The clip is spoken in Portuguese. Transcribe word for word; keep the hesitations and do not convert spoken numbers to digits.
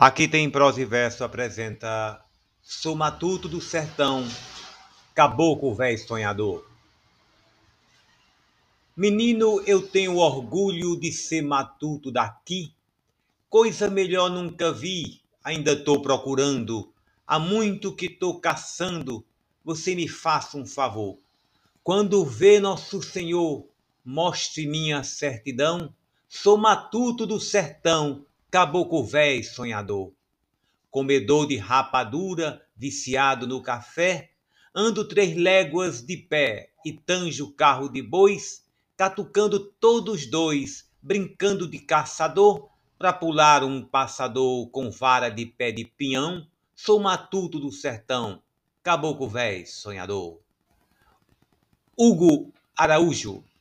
Aqui tem prosa e verso, apresenta Sou matuto do sertão, caboclo véi sonhador. Menino, eu tenho orgulho de ser matuto daqui. Coisa melhor nunca vi, ainda tô procurando. Há muito que tô caçando, você me faça um favor. Quando vê Nosso Senhor, mostre minha certidão. Sou matuto do sertão, caboclo véi sonhador. Comedor de rapadura, viciado no café, ando três léguas de pé e tanjo carro de bois, catucando todos dois, brincando de caçador, pra pular um passador com vara de pé de pinhão, sou matuto do sertão, caboclo véi sonhador. Hugo Araújo.